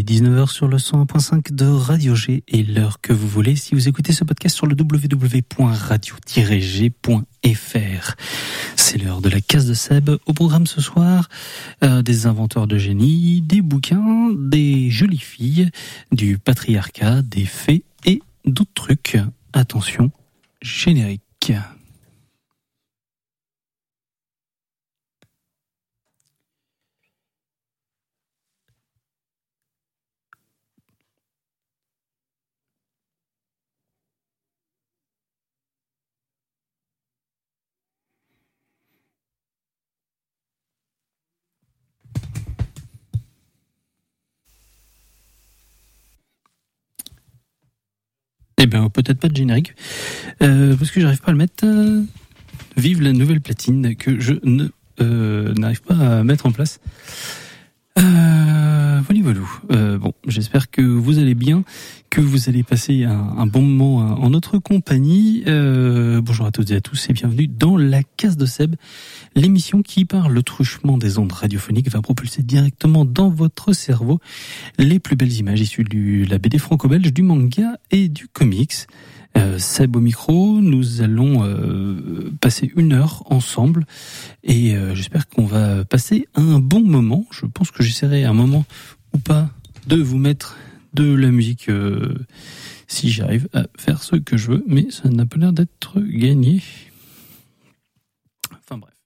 19h sur le 101.5 de Radio G et l'heure que vous voulez si vous écoutez ce podcast sur le www.radio-g.fr. C'est l'heure de la case de Seb. Au programme ce soir, des inventeurs de génie, des bouquins, des jolies filles, du patriarcat, des fées et d'autres trucs. Attention, générique. Eh bien, peut-être pas de générique, parce que j'arrive pas à le mettre. Vive la nouvelle platine que je n'arrive pas à mettre en place. Voilà. Bon, j'espère que vous allez bien, que vous allez passer un bon moment en notre compagnie. Bonjour à toutes et à tous et bienvenue dans la case de Seb, l'émission qui, par le truchement des ondes radiophoniques, va propulser directement dans votre cerveau les plus belles images issues de la BD franco-belge, du manga et du comics. Seb au micro, nous allons passer 1 heure ensemble et j'espère qu'on va passer un bon moment. Je pense que j'essaierai un moment ou pas de vous mettre de la musique si j'arrive à faire ce que je veux, mais ça n'a pas l'air d'être gagné. Enfin bref.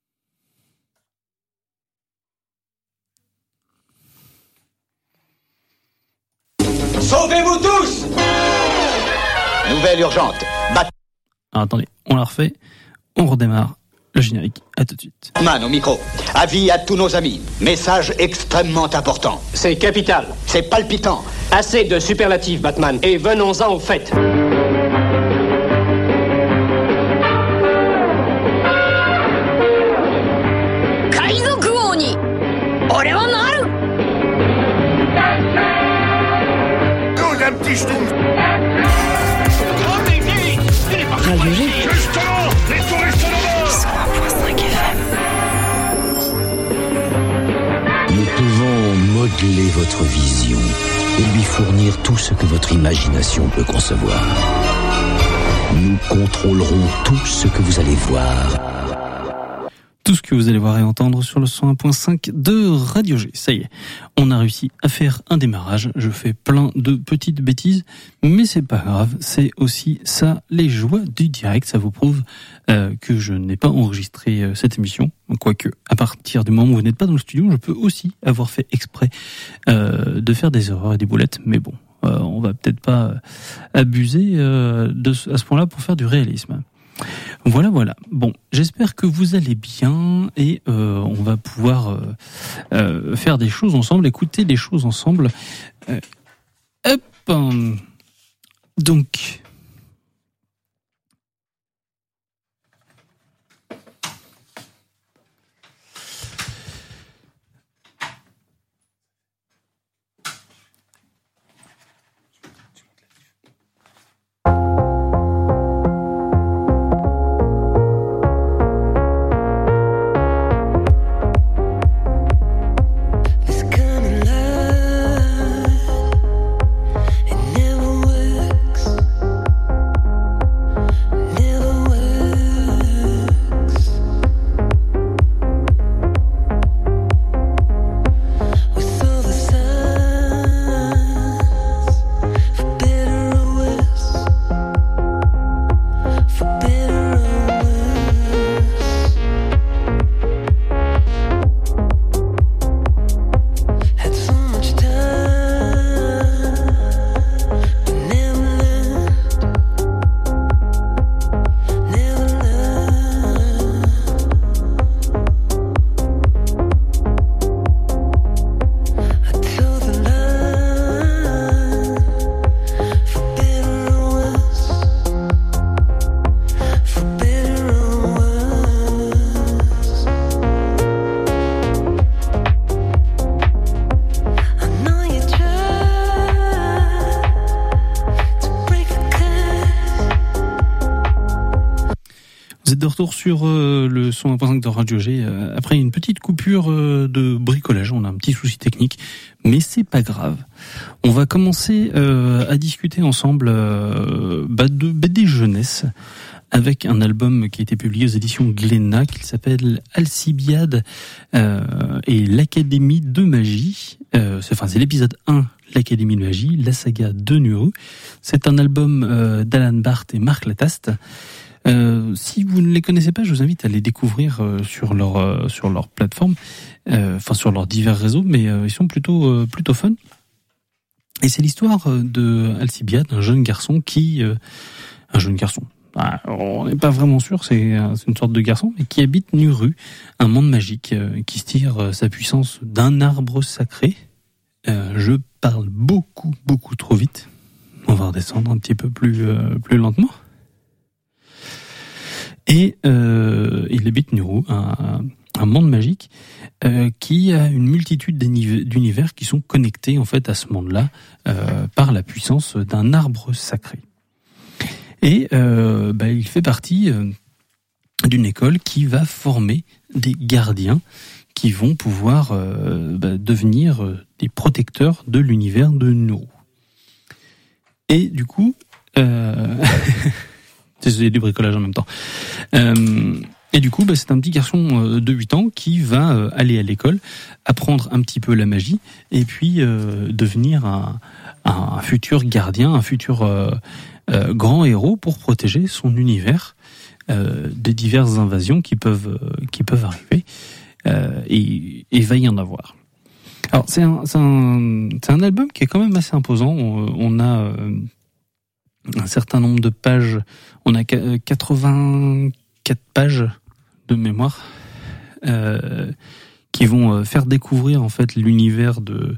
Sauvez-vous tous! Nouvelle urgente. Alors, attendez, on la refait, on redémarre le générique. À tout de suite. Man au micro. Avis à tous nos amis. Message extrêmement important. C'est capital. C'est palpitant. Assez de superlatifs, Batman. Et venons-en au fait. Radio G. Nous pouvons modeler votre vision et lui fournir tout ce que votre imagination peut concevoir. Nous contrôlerons tout ce que vous allez voir. Tout ce que vous allez voir et entendre sur le 101.5 de Radio G. Ça y est, on a réussi à faire un démarrage. Je fais plein de petites bêtises, mais c'est pas grave. C'est aussi ça, les joies du direct. Ça vous prouve que je n'ai pas enregistré cette émission. Quoique, à partir du moment où vous n'êtes pas dans le studio, je peux aussi avoir fait exprès de faire des erreurs et des boulettes. Mais bon, on va peut-être pas abuser à ce point-là pour faire du réalisme. Voilà. Bon, j'espère que vous allez bien et on va pouvoir faire des choses ensemble, écouter des choses ensemble. Donc... This kind of love, it never works. retour sur le son 1.5 de Radio G après une petite coupure de bricolage. On a un petit souci technique, mais c'est pas grave. On va commencer à discuter ensemble de BD jeunesse avec un album qui a été publié aux éditions Glénat qui s'appelle Alcibiade et l'Académie de Magie. C'est l'épisode 1, l'Académie de Magie, la saga de Nuru. C'est un album d'Alan Barth et Marc Lataste. Si vous ne les connaissez pas, je vous invite à les découvrir sur leur plateforme, sur leurs divers réseaux, mais ils sont plutôt fun. Et c'est l'histoire de Alcibiade, un jeune garçon on n'est pas vraiment sûr, c'est une sorte de garçon, mais qui habite Nuru, un monde magique qui se tire sa puissance d'un arbre sacré. Je parle beaucoup trop vite. On va redescendre un petit peu plus lentement. Et il habite Nuru, un monde magique qui a une multitude d'univers qui sont connectés en fait à ce monde-là par la puissance d'un arbre sacré. Et il fait partie d'une école qui va former des gardiens qui vont pouvoir devenir des protecteurs de l'univers de Nuru. Et du coup, c'est du bricolage en même temps. Et du coup, c'est un petit garçon de 8 ans qui va aller à l'école, apprendre un petit peu la magie, et puis devenir un futur gardien, un futur grand héros pour protéger son univers des diverses invasions qui peuvent arriver. Et va y en avoir. Alors c'est un album qui est quand même assez imposant. On a un certain nombre de pages. On a 84 pages de mémoire qui vont faire découvrir en fait l'univers de.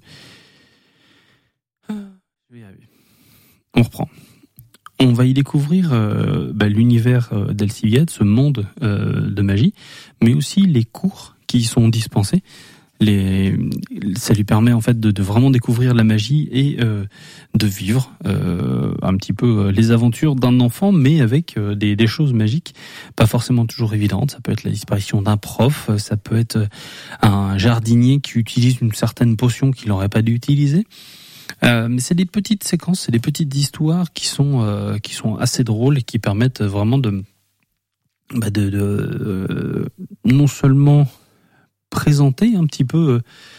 On reprend. On va y découvrir l'univers d'Alcibiade, ce monde de magie, mais aussi les cours qui y sont dispensés. Ça lui permet en fait de vraiment découvrir la magie et de vivre un petit peu les aventures d'un enfant, mais avec des choses magiques, pas forcément toujours évidentes. Ça peut être la disparition d'un prof, ça peut être un jardinier qui utilise une certaine potion qu'il n'aurait pas dû utiliser. Mais c'est des petites séquences, c'est des petites histoires qui sont assez drôles et qui permettent vraiment de non seulement présenter un petit peu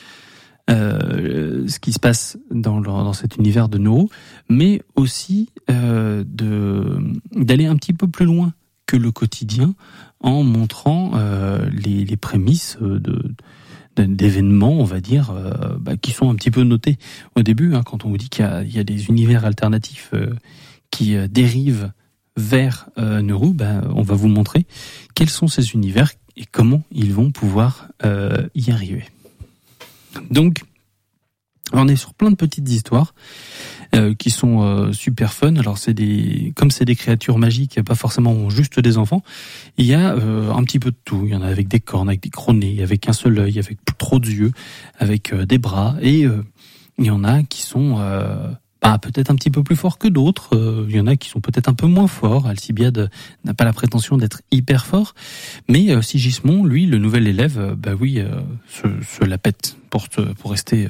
ce qui se passe dans cet univers de Nuru, mais aussi d'aller un petit peu plus loin que le quotidien en montrant les prémices d'événements, on va dire, qui sont un petit peu notés au début, quand on vous dit qu'il y a des univers alternatifs qui dérivent vers Nuru, on va vous montrer quels sont ces univers et comment ils vont pouvoir y arriver. Donc, on est sur plein de petites histoires qui sont super fun. Alors comme c'est des créatures magiques, pas forcément juste des enfants, il y a un petit peu de tout. Il y en a avec des cornes, avec des gros nez, avec un seul œil, avec trop d'yeux, avec des bras, et il y en a qui sont peut-être un petit peu plus forts que d'autres. Il y en a qui sont peut-être un peu moins forts. Alcibiade n'a pas la prétention d'être hyper fort, mais Sigismond, lui, le nouvel élève, se la pète pour rester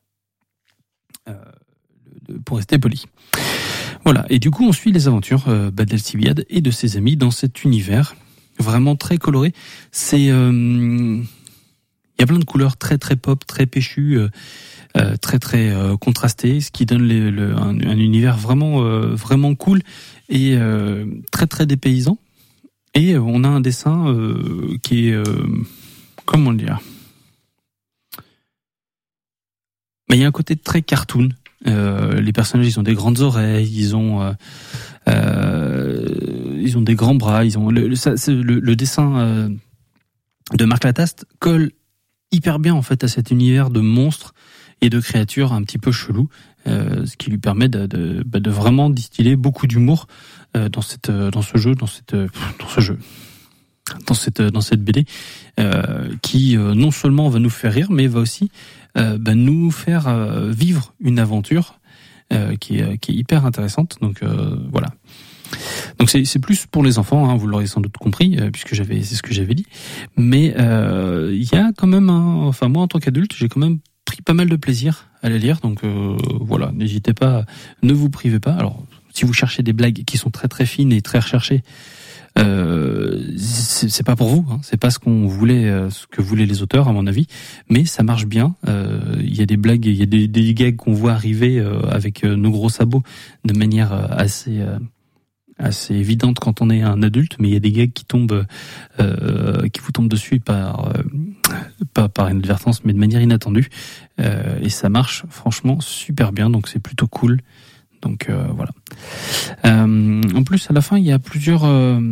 poli. Voilà, et du coup on suit les aventures d'Alcibiade et de ses amis dans cet univers vraiment très coloré. Il y a plein de couleurs très très pop, très péchues, très très contrastées, ce qui donne un univers vraiment cool et très très dépaysant. Et on a un dessin qui est comment dire, il y a un côté très cartoon. Les personnages, ils ont des grandes oreilles, ils ont des grands bras, le dessin de Marc Lataste colle hyper bien en fait à cet univers de monstres et de créatures un petit peu chelou, ce qui lui permet de vraiment distiller beaucoup d'humour dans cette BD qui non seulement va nous faire rire, mais va aussi nous faire vivre une aventure qui est hyper intéressante. Donc voilà. Donc c'est plus pour les enfants, hein, vous l'aurez sans doute compris, puisque c'est ce que j'avais dit. Mais il y a quand même, moi en tant qu'adulte, j'ai quand même pris pas mal de plaisir à la lire. Donc voilà, n'hésitez pas, ne vous privez pas. Alors si vous cherchez des blagues qui sont très très fines et très recherchées, c'est pas pour vous, hein, c'est pas ce que voulaient les auteurs à mon avis, mais ça marche bien. Il y a des blagues, il y a des gags qu'on voit arriver avec nos gros sabots de manière assez évidente quand on est un adulte, mais il y a des gags qui vous tombent dessus pas par inadvertance, mais de manière inattendue, et ça marche franchement super bien, donc c'est plutôt cool. Donc voilà. En plus, à la fin, il y a plusieurs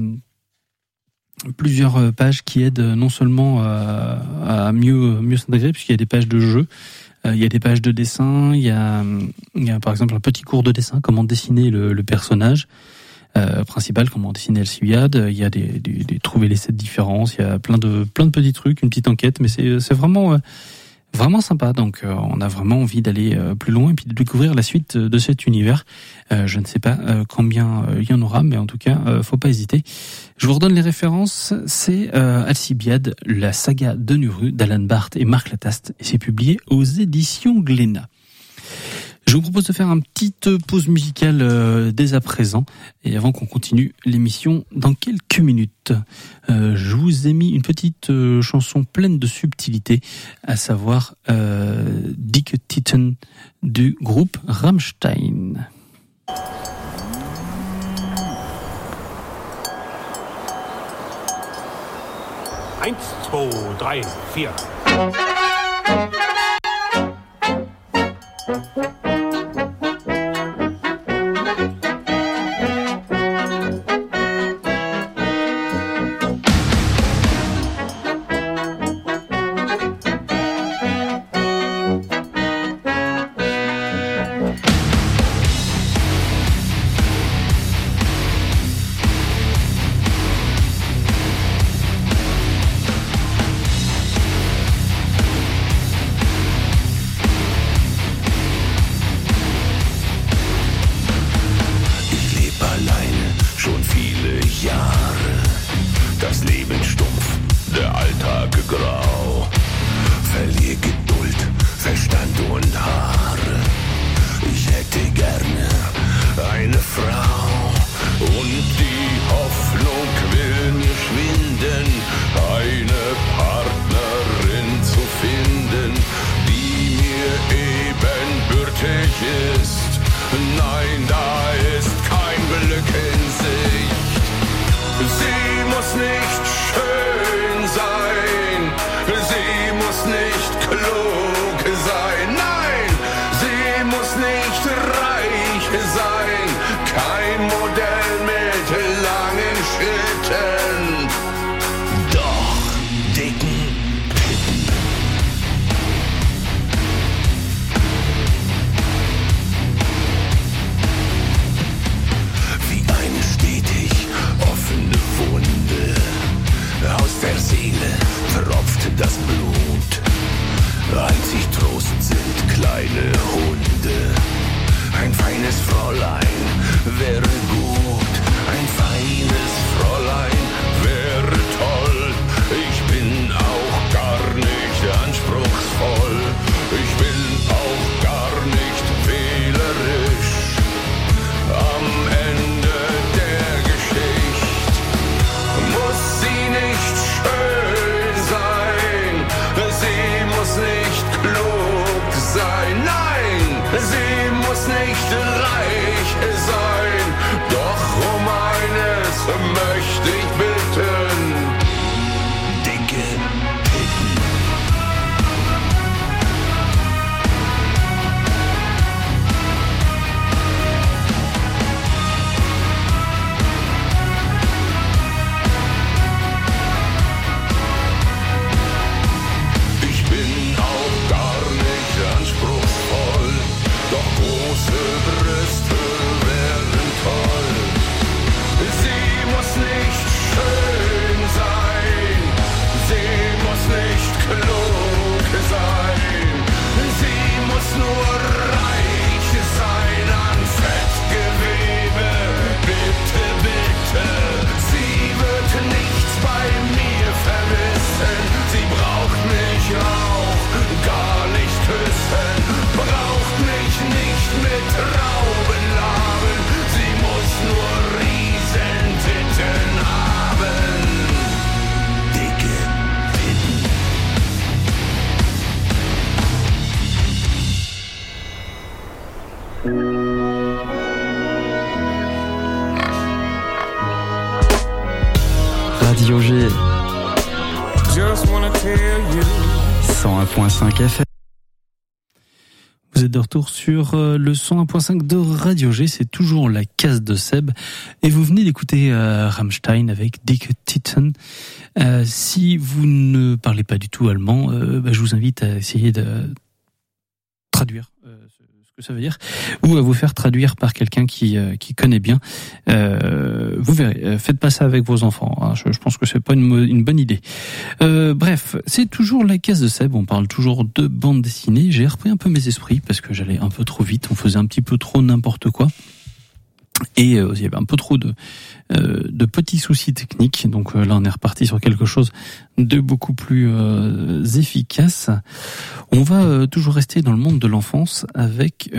pages qui aident non seulement à mieux s'intégrer, puisqu'il y a des pages de jeu, il y a des pages de dessin, il y a par exemple un petit cours de dessin, comment dessiner le personnage principal, comment dessiner Alcibiade. Il y a des trouver les 7 différences, il y a plein de petits trucs, une petite enquête, mais c'est vraiment sympa. Donc on a vraiment envie d'aller plus loin et puis de découvrir la suite de cet univers. Je ne sais pas combien il y en aura, mais en tout cas faut pas hésiter. Je vous redonne les références. C'est Alcibiade, la saga de Nuru d'Alan Barth et Marc Lataste, et c'est publié aux éditions Glénat. Je vous propose de faire une petite pause musicale dès à présent, et avant qu'on continue l'émission dans quelques minutes. Je vous ai mis une petite chanson pleine de subtilité, à savoir Dicke Titten du groupe Rammstein. 1, 2, 3, 4. Sie muss nicht reich sein, doch Radio G. 101.5 FM. Vous êtes de retour sur le 101.5 de Radio G, c'est toujours la case de Seb et vous venez d'écouter Rammstein avec Dicke Titten. Si vous ne parlez pas du tout allemand, je vous invite à essayer de traduire ce que ça veut dire ou à vous faire traduire par quelqu'un qui connaît bien. Vous verrez, faites pas ça avec vos enfants, hein, je pense que c'est pas une bonne idée. Bref, c'est toujours la case de Seb, on parle toujours de bande dessinée. J'ai repris un peu mes esprits parce que j'allais un peu trop vite, on faisait un petit peu trop n'importe quoi. Et il y avait un peu trop de petits soucis techniques. Donc là, on est reparti sur quelque chose de beaucoup plus efficace. On va toujours rester dans le monde de l'enfance avec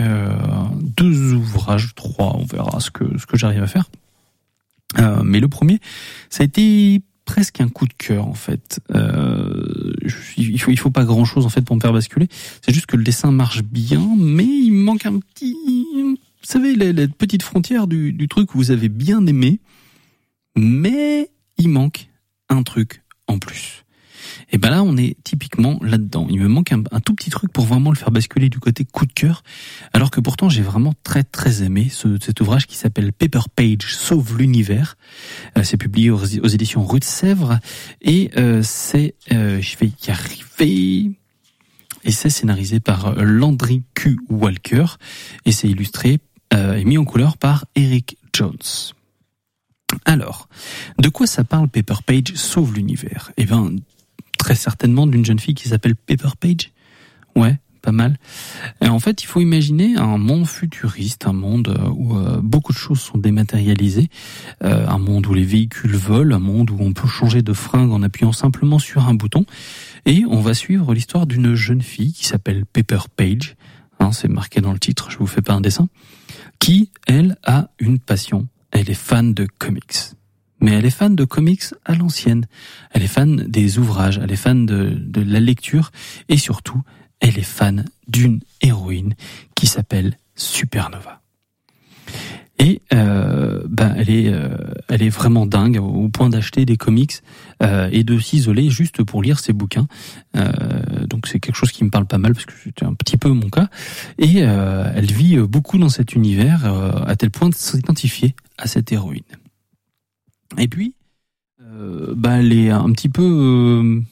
2 ouvrages, 3, on verra ce que j'arrive à faire. Mais le premier, ça a été presque un coup de cœur en fait. Il faut pas grand chose en fait pour me faire basculer. C'est juste que le dessin marche bien, mais il manque un petit... Vous savez, la petite frontière du truc que vous avez bien aimé, mais il manque un truc en plus. Et ben là, on est typiquement là-dedans. Il me manque un tout petit truc pour vraiment le faire basculer du côté coup de cœur, alors que pourtant j'ai vraiment très très aimé cet ouvrage qui s'appelle Paper Page Sauve l'univers. C'est publié aux éditions Rue de Sèvres et je vais y arriver. Et c'est scénarisé par Landry Q. Walker et c'est illustré et mis en couleur par Eric Jones. Alors, de quoi ça parle Paper Page Sauve l'univers ? Eh ben, très certainement d'une jeune fille qui s'appelle Paper Page. Ouais, pas mal. Et en fait, il faut imaginer un monde futuriste, un monde où beaucoup de choses sont dématérialisées, un monde où les véhicules volent, un monde où on peut changer de fringue en appuyant simplement sur un bouton. Et on va suivre l'histoire d'une jeune fille qui s'appelle Paper Page, hein, c'est marqué dans le titre, je vous fais pas un dessin, qui, elle, a une passion. Elle est fan de comics. Mais elle est fan de comics à l'ancienne. Elle est fan des ouvrages, elle est fan de la lecture, et surtout, elle est fan d'une héroïne qui s'appelle Supernova. Et elle est vraiment dingue au point d'acheter des comics et de s'isoler juste pour lire ses bouquins. Donc c'est quelque chose qui me parle pas mal parce que c'était un petit peu mon cas. Et elle vit beaucoup dans cet univers à tel point de s'identifier à cette héroïne. Et puis, elle est un petit peu,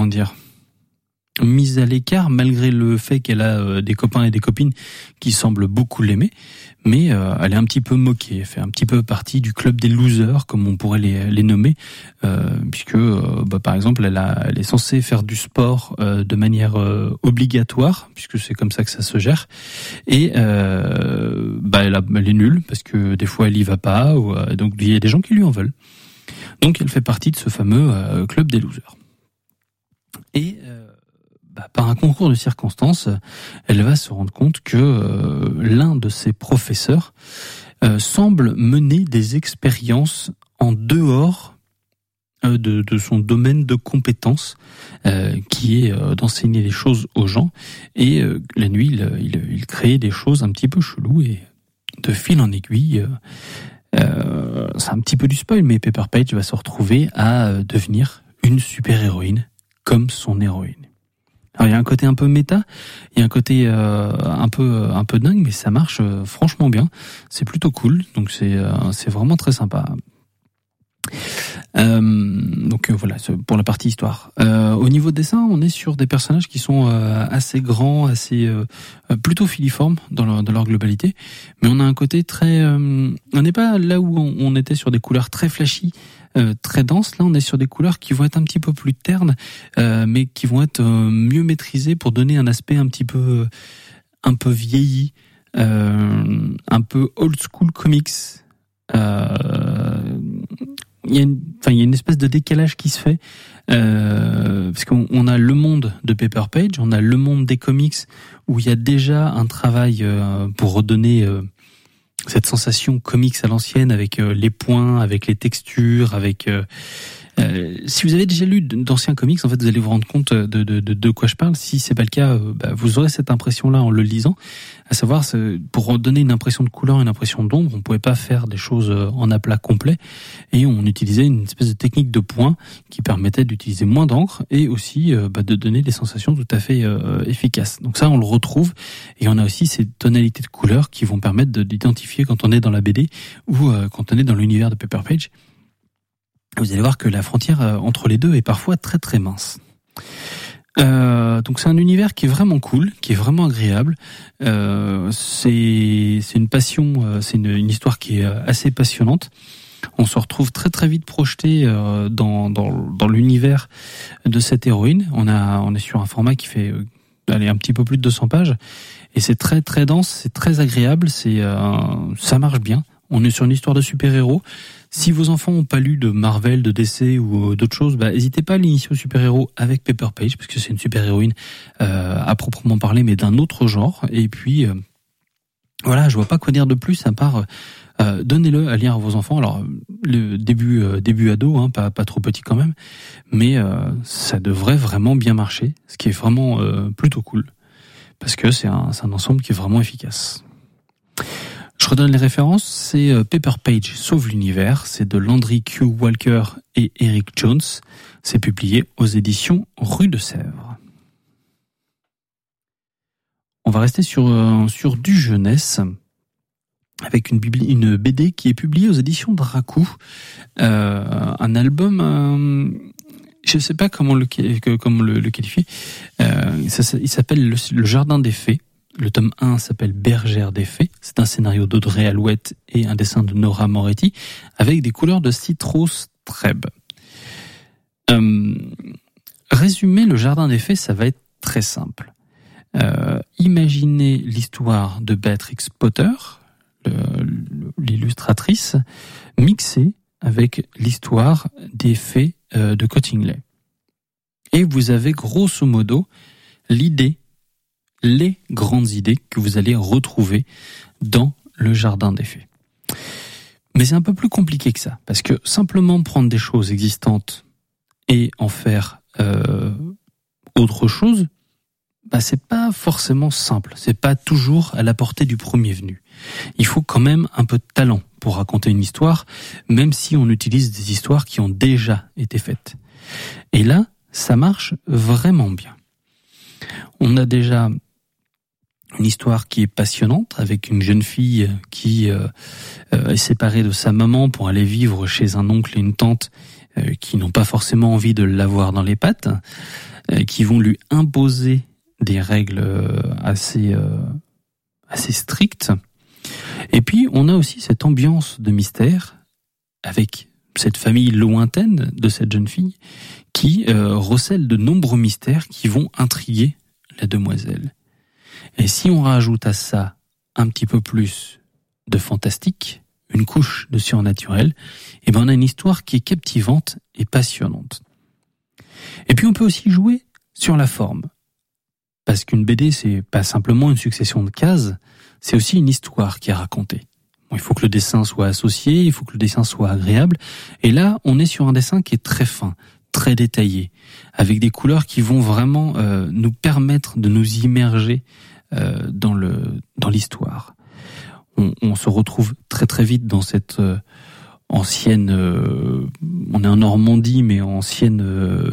mise à l'écart malgré le fait qu'elle a des copains et des copines qui semblent beaucoup l'aimer, mais elle est un petit peu moquée, elle fait un petit peu partie du club des losers comme on pourrait les nommer, puisque par exemple elle est censée faire du sport de manière obligatoire puisque c'est comme ça que ça se gère, et elle est nulle parce que des fois elle y va pas, donc il y a des gens qui lui en veulent, donc elle fait partie de ce fameux club des losers. Et par un concours de circonstances, elle va se rendre compte que l'un de ses professeurs semble mener des expériences en dehors de son domaine de compétences, qui est d'enseigner les choses aux gens. Et la nuit, il crée des choses un petit peu cheloues, et de fil en aiguille, c'est un petit peu du spoil, mais Paper Page va se retrouver à devenir une super-héroïne comme son héroïne. Alors il y a un côté un peu méta, il y a un côté un peu dingue, mais ça marche franchement bien. C'est plutôt cool, donc c'est vraiment très sympa. Voilà, pour la partie histoire. Au niveau dessin, on est sur des personnages qui sont assez grands, assez plutôt filiformes dans leur globalité, mais on a un côté très... on n'est pas là où on était sur des couleurs très flashy, très denses. Là, on est sur des couleurs qui vont être un petit peu plus ternes, mais qui vont être mieux maîtrisées pour donner un aspect un peu vieilli, un peu old school comics. Il y a une espèce de décalage qui se fait, parce qu'on a le monde de Paper Page, on a le monde des comics où il y a déjà un travail pour redonner cette sensation comics à l'ancienne, avec les points, avec les textures, avec Si vous avez déjà lu d'anciens comics, en fait, vous allez vous rendre compte de quoi je parle. Si c'est pas le cas, vous aurez cette impression-là en le lisant. À savoir, pour donner une impression de couleur, une impression d'ombre, on pouvait pas faire des choses en aplat complet, et on utilisait une espèce de technique de point qui permettait d'utiliser moins d'encre et aussi de donner des sensations tout à fait efficaces. Donc ça, on le retrouve, et on a aussi ces tonalités de couleurs qui vont permettre d'identifier quand on est dans la BD ou quand on est dans l'univers de Paper Page. Vous allez voir que la frontière entre les deux est parfois très très mince. Donc c'est un univers qui est vraiment cool, qui est vraiment agréable. C'est une passion, c'est une histoire qui est assez passionnante. On se retrouve très très vite projeté dans l'univers de cette héroïne. On est sur un format qui fait un petit peu plus de 200 pages, et c'est très très dense, c'est très agréable, ça marche bien. On est sur une histoire de super-héros. Si vos enfants n'ont pas lu de Marvel, de DC ou d'autres choses, n'hésitez pas à l'initier au super-héros avec Paper Page, parce que c'est une super-héroïne à proprement parler, mais d'un autre genre. Et puis, voilà, je vois pas quoi dire de plus à part donnez-le à lire à vos enfants. Alors, le début ado, pas trop petit quand même, mais ça devrait vraiment bien marcher, ce qui est vraiment plutôt cool, parce que c'est un ensemble qui est vraiment efficace. Je redonne les références, c'est Paper Page sauve l'univers, c'est de Landry Q. Walker et Eric Jones, c'est publié aux éditions Rue de Sèvres. On va rester sur du jeunesse, avec une BD qui est publiée aux éditions Dracou, un album, je ne sais pas comment le qualifier, il s'appelle le Jardin des Fées. Le tome 1 s'appelle Bergère des Fées. C'est un scénario d'Audrey Alouette et un dessin de Nora Moretti avec des couleurs de Citrus Treb. Résumer le Jardin des Fées, ça va être très simple. Imaginez l'histoire de Beatrix Potter, l'illustratrice, mixée avec l'histoire des fées de Cottingley. Et vous avez grosso modo les grandes idées que vous allez retrouver dans le Jardin des Fées. Mais c'est un peu plus compliqué que ça, parce que simplement prendre des choses existantes et en faire autre chose, c'est pas forcément simple, c'est pas toujours à la portée du premier venu. Il faut quand même un peu de talent pour raconter une histoire, même si on utilise des histoires qui ont déjà été faites. Et là, ça marche vraiment bien. On a déjà une histoire qui est passionnante, avec une jeune fille qui est séparée de sa maman pour aller vivre chez un oncle et une tante qui n'ont pas forcément envie de l'avoir dans les pattes, qui vont lui imposer des règles assez strictes. Et puis on a aussi cette ambiance de mystère avec cette famille lointaine de cette jeune fille qui recèle de nombreux mystères qui vont intriguer la demoiselle. Et si on rajoute à ça un petit peu plus de fantastique, une couche de surnaturel, on a une histoire qui est captivante et passionnante. Et puis on peut aussi jouer sur la forme. Parce qu'une BD, c'est pas simplement une succession de cases, c'est aussi une histoire qui est racontée. Il faut que le dessin soit associé, il faut que le dessin soit agréable. Et là, on est sur un dessin qui est très fin, très détaillé, avec des couleurs qui vont vraiment nous permettre de nous immerger dans l'histoire. On se retrouve très très vite dans cette ancienne, on est en Normandie, mais ancienne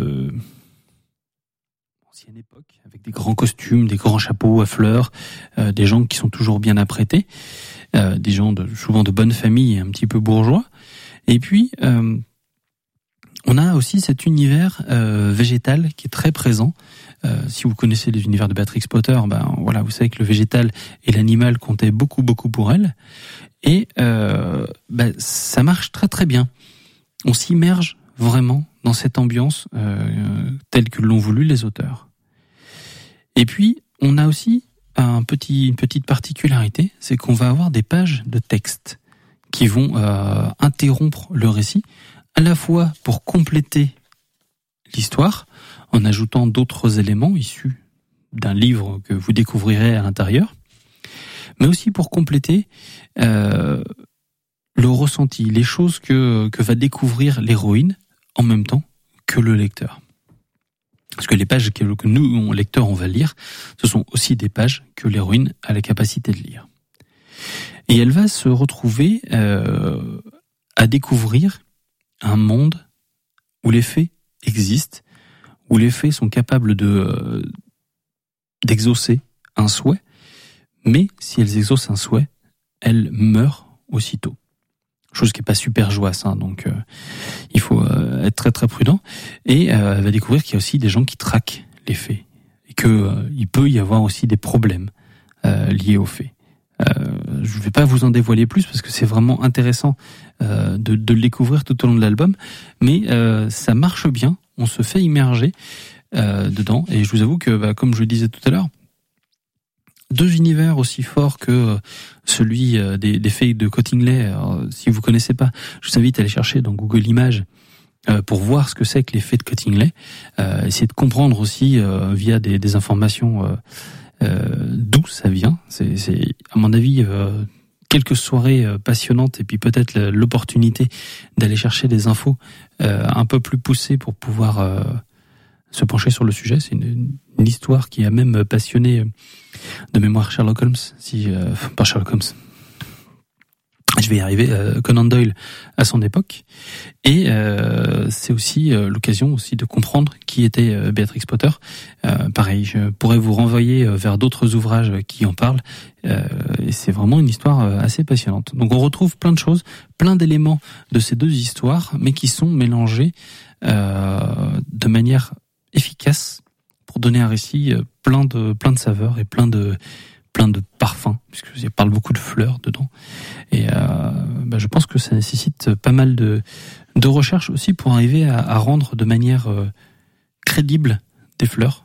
époque, avec des grands costumes, des grands chapeaux à fleurs, des gens qui sont toujours bien apprêtés, des gens souvent de bonne famille et un petit peu bourgeois. Et puis on a aussi cet univers végétal qui est très présent. Si vous connaissez les univers de Beatrix Potter, vous savez que le végétal et l'animal comptaient beaucoup pour elle. Et ça marche très très bien. On s'immerge vraiment dans cette ambiance telle que l'ont voulu les auteurs. Et puis, on a aussi une petite particularité, c'est qu'on va avoir des pages de texte qui vont interrompre le récit, à la fois pour compléter l'histoire, en ajoutant d'autres éléments issus d'un livre que vous découvrirez à l'intérieur, mais aussi pour compléter le ressenti, les choses que va découvrir l'héroïne en même temps que le lecteur. Parce que les pages que nous, lecteurs, on va lire, ce sont aussi des pages que l'héroïne a la capacité de lire. Et elle va se retrouver à découvrir un monde où les fées existent, où les fées sont capables d'exaucer un souhait, mais si elles exaucent un souhait, elles meurent aussitôt. Chose qui est pas super joyeuse, hein, donc il faut être très très prudent. Et elle va découvrir qu'il y a aussi des gens qui traquent les fées et que il peut y avoir aussi des problèmes liés aux fées. Je vais pas vous en dévoiler plus parce que c'est vraiment intéressant de le découvrir tout au long de l'album, mais ça marche bien, on se fait immerger dedans. Et je vous avoue que, comme je le disais tout à l'heure, deux univers aussi forts que celui des fées de Cottingley. Alors, si vous connaissez pas, je vous invite à aller chercher dans Google Images pour voir ce que c'est que les fées de Cottingley. Essayer de comprendre aussi via des informations d'où ça vient. C'est à mon avis quelques soirées passionnantes et puis peut-être l'opportunité d'aller chercher des infos un peu plus poussées pour pouvoir se pencher sur le sujet. C'est une histoire qui a même passionné de mémoire Sherlock Holmes, pas Sherlock Holmes. Je vais y arriver, Conan Doyle à son époque. Et c'est aussi l'occasion aussi de comprendre qui était Béatrix Potter. Pareil, je pourrais vous renvoyer vers d'autres ouvrages qui en parlent. Et c'est vraiment une histoire assez passionnante. Donc on retrouve plein de choses, plein d'éléments de ces deux histoires, mais qui sont mélangés de manière efficace pour donner un récit plein de saveurs et plein de parfums, puisqu'il parle beaucoup de fleurs dedans. Et je pense que ça nécessite pas mal de recherche aussi pour arriver à rendre de manière crédible des fleurs.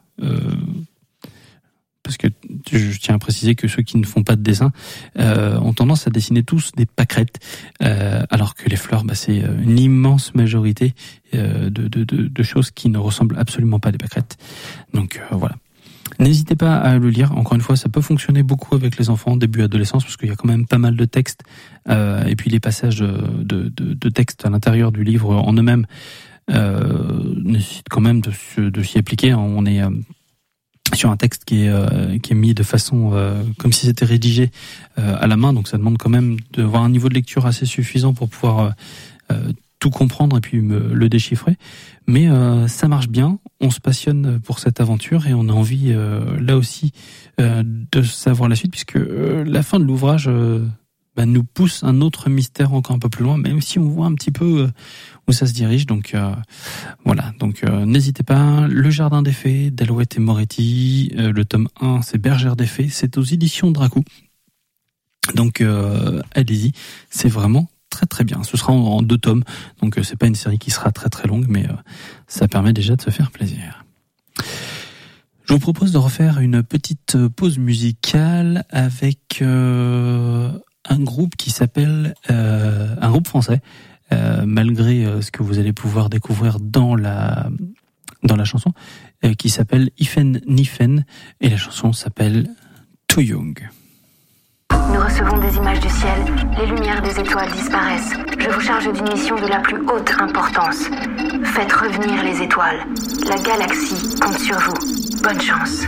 Parce que je tiens à préciser que ceux qui ne font pas de dessin ont tendance à dessiner tous des pâquerettes, alors que les fleurs, c'est une immense majorité de choses qui ne ressemblent absolument pas à des pâquerettes. Donc voilà. N'hésitez pas à le lire. Encore une fois, ça peut fonctionner beaucoup avec les enfants début adolescence parce qu'il y a quand même pas mal de textes et puis les passages de textes à l'intérieur du livre en eux-mêmes nécessitent quand même de s'y appliquer. On est sur un texte qui est mis de façon comme si c'était rédigé à la main, donc ça demande quand même d'avoir un niveau de lecture assez suffisant pour pouvoir tout comprendre et puis le déchiffrer. Mais ça marche bien, on se passionne pour cette aventure et on a envie là aussi de savoir la suite, puisque la fin de l'ouvrage nous pousse un autre mystère encore un peu plus loin, même si on voit un petit peu où ça se dirige. Donc voilà, donc n'hésitez pas. Le Jardin des Fées d'Alouette et Moretti, le tome 1 c'est Bergère des Fées, c'est aux éditions Dracou. Donc allez-y, c'est vraiment très très bien. Ce sera en 2 tomes, donc c'est pas une série qui sera très très longue, mais ça permet déjà de se faire plaisir. Je vous propose de refaire une petite pause musicale avec un groupe qui s'appelle un groupe français, malgré ce que vous allez pouvoir découvrir dans la chanson, qui s'appelle Ifen Nifen, et la chanson s'appelle Too Young. Nous recevons des images du ciel, les lumières des étoiles disparaissent. Je vous charge d'une mission de la plus haute importance. Faites revenir les étoiles. La galaxie compte sur vous. Bonne chance.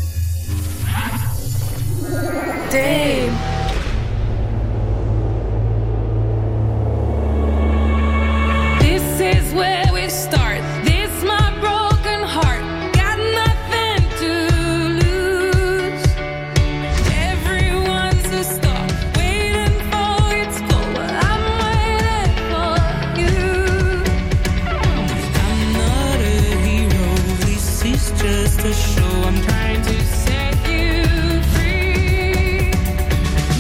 Dave. This is where we start. This my broken heart. Got nothing to lose. Everyone's a star, waiting for its call. I'm waiting for you. I'm not a hero. This is just a show. I'm trying to set you free.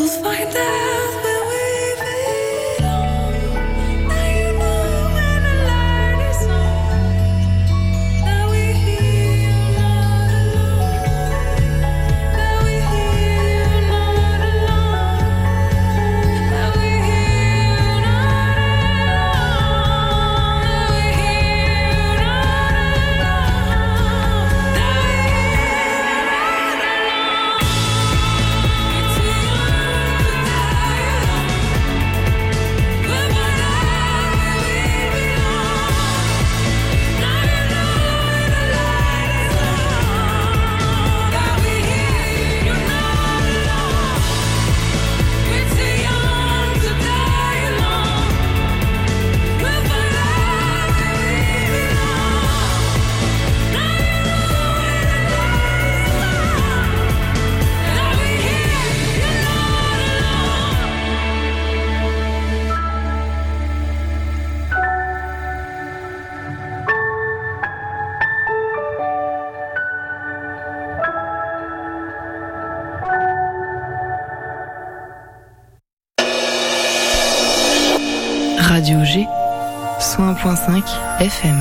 Radio G, 101.5 FM.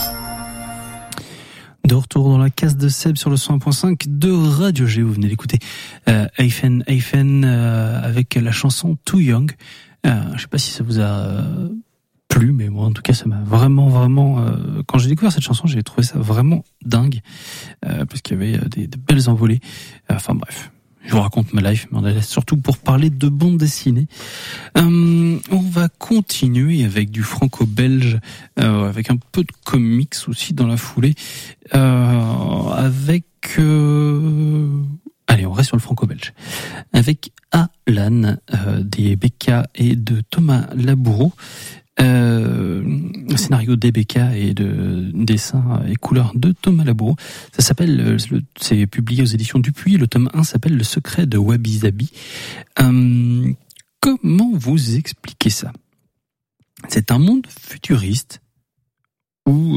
De retour dans la case de Seb sur le 101.5 de Radio G. Vous venez d'écouter Eiffen avec la chanson Too Young. Je sais pas si ça vous a plu, mais moi en tout cas ça m'a vraiment quand j'ai découvert cette chanson, j'ai trouvé ça vraiment dingue parce qu'il y avait des belles envolées. Enfin bref. Je vous raconte ma life, mais on est surtout pour parler de bande dessinée. On va continuer avec du franco-belge, avec un peu de comics aussi dans la foulée, avec... Allez, on reste sur le franco-belge. Avec Alan, des BK et de Thomas Laboureau. Scénario d'EBK et de dessin et couleurs de Thomas Laboureau. Ça s'appelle, c'est publié aux éditions Dupuis. Le tome 1 s'appelle Le secret de Wabi Sabi. Comment vous expliquer ça? C'est un monde futuriste où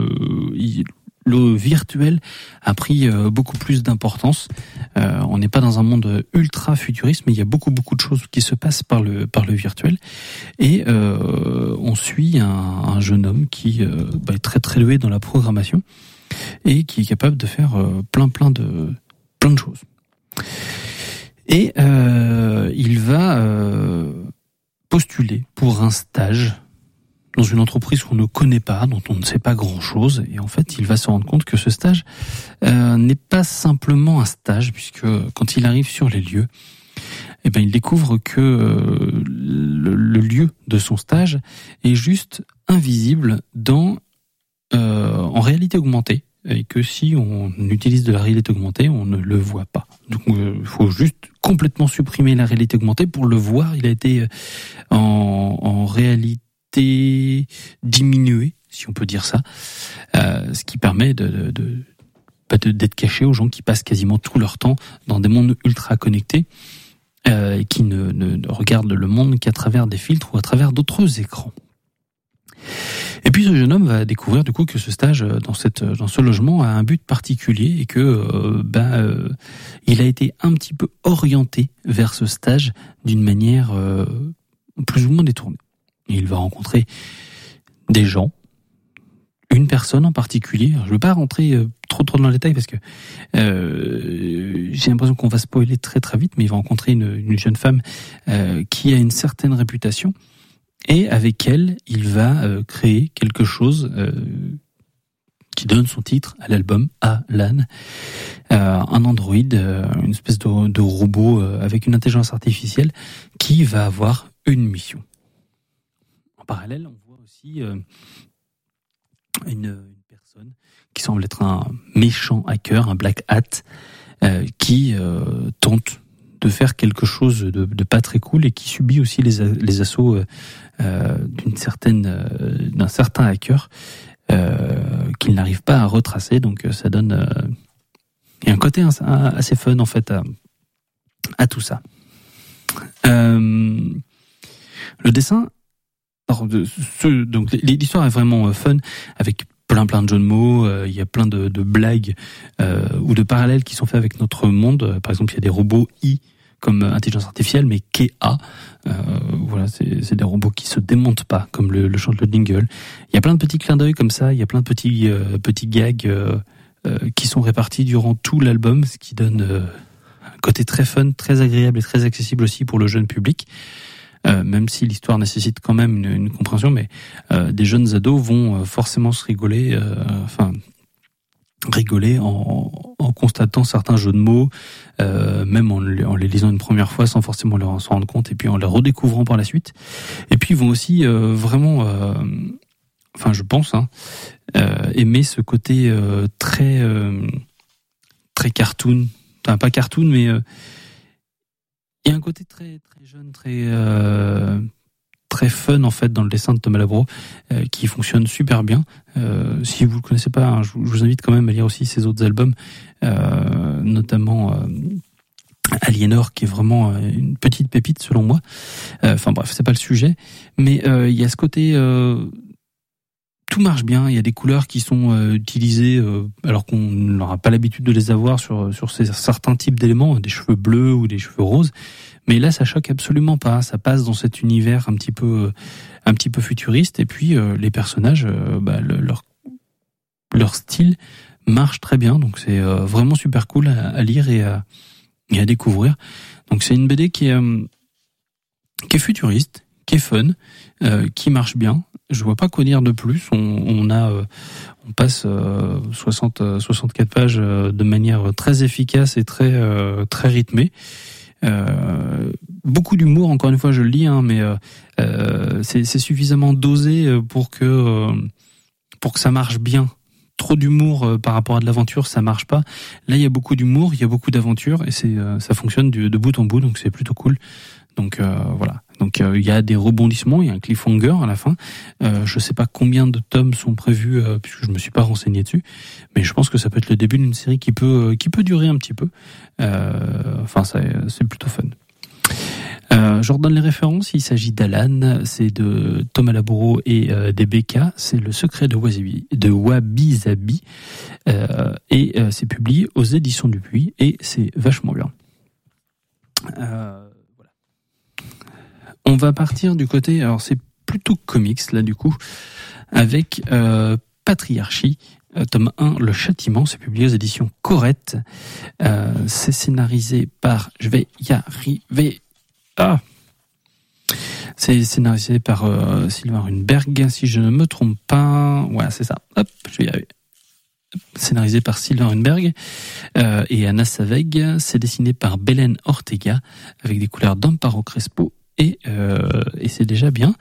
le virtuel a pris beaucoup plus d'importance. On n'est pas dans un monde ultra futuriste, mais il y a beaucoup de choses qui se passent par le virtuel. Et on suit un jeune homme qui est très doué dans la programmation et qui est capable de faire plein de choses. Et il va postuler pour un stage dans une entreprise qu'on ne connaît pas, dont on ne sait pas grand-chose, et en fait, il va se rendre compte que ce stage n'est pas simplement un stage, puisque quand il arrive sur les lieux, il découvre que le lieu de son stage est juste invisible en réalité augmentée, et que si on utilise de la réalité augmentée, on ne le voit pas. Donc, il faut juste complètement supprimer la réalité augmentée pour le voir. Il a été en réalité diminué, si on peut dire ça, ce qui permet d'être caché aux gens qui passent quasiment tout leur temps dans des mondes ultra connectés et qui ne regardent le monde qu'à travers des filtres ou à travers d'autres écrans. Et puis ce jeune homme va découvrir du coup que ce stage dans ce logement a un but particulier et que il a été un petit peu orienté vers ce stage d'une manière plus ou moins détournée. Et il va rencontrer des gens, une personne en particulier. Alors, je ne veux pas rentrer trop dans le détail parce que j'ai l'impression qu'on va spoiler très vite, mais il va rencontrer une jeune femme qui a une certaine réputation et avec elle, il va créer quelque chose qui donne son titre à l'album, Alan, un androïde, une espèce de robot avec une intelligence artificielle qui va avoir une mission. En parallèle, on voit aussi une personne qui semble être un méchant hacker, un black hat, qui tente de faire quelque chose de pas très cool et qui subit aussi les assauts d'un certain hacker qu'il n'arrive pas à retracer. Donc ça donne il y a un côté assez fun en fait à tout ça. Le dessin, donc l'histoire est vraiment fun avec plein de jeux de mots. Il y a plein de blagues ou de parallèles qui sont faits avec notre monde. Par exemple, il y a des robots comme intelligence artificielle, mais QA. Voilà, c'est des robots qui se démontent pas, comme le chante le jingle. Il y a plein de petits clins d'œil comme ça, il y a plein de petits gags qui sont répartis durant tout l'album, ce qui donne un côté très fun, très agréable et très accessible aussi pour le jeune public. Même si l'histoire nécessite quand même une compréhension, mais des jeunes ados vont forcément se rigoler en constatant certains jeux de mots, même en les lisant une première fois sans forcément s'en rendre compte, et puis en les redécouvrant par la suite. Et puis ils vont aussi vraiment, je pense, aimer ce côté très cartoon, enfin pas cartoon, mais il y a un côté très très jeune, très fun en fait dans le dessin de Thomas Labro, qui fonctionne super bien. Si vous le connaissez pas, je vous invite quand même à lire aussi ses autres albums, notamment Aliénor, qui est vraiment une petite pépite selon moi. Enfin bref, c'est pas le sujet, mais il y a ce côté tout marche bien, il y a des couleurs qui sont utilisées alors qu'on n'aura pas l'habitude de les avoir sur certains types d'éléments, des cheveux bleus ou des cheveux roses. Mais là, ça choque absolument pas. Ça passe dans cet univers un petit peu futuriste. Et puis les personnages, leur style marche très bien. Donc c'est vraiment super cool à lire et à découvrir. Donc c'est une BD qui est futuriste, qui est fun, qui marche bien. Je vois pas quoi dire de plus. On passe 64 pages de manière très efficace et très rythmée. Beaucoup d'humour, encore une fois je le dis, mais c'est suffisamment dosé pour que ça marche bien. Trop d'humour par rapport à de l'aventure, ça marche pas. Là il y a beaucoup d'humour, il y a beaucoup d'aventure, et ça fonctionne de bout en bout, donc c'est plutôt cool. Donc voilà. Donc il y a des rebondissements, il y a un cliffhanger à la fin. Je sais pas combien de tomes sont prévus, puisque je me suis pas renseigné dessus, mais je pense que ça peut être le début d'une série qui peut durer un petit peu. C'est plutôt fun. Je redonne les références. Il s'agit d'Alan, c'est de Thomas Laboureau et des BK. C'est Le Secret de Wabi Sabi, et c'est publié aux éditions Dupuis, et c'est vachement bien. On va partir du côté, alors c'est plutôt comics là du coup, avec Patriarchie, tome 1, Le Châtiment, c'est publié aux éditions Corrette. C'est scénarisé par, je vais y arriver, c'est scénarisé par Sylvain Runberg, si je ne me trompe pas, ouais c'est ça, hop, je vais y arriver. Scénarisé par Sylvain Runberg et Anna Saveg, c'est dessiné par Belen Ortega, avec des couleurs d'Amparo Crespo, et c'est déjà bien.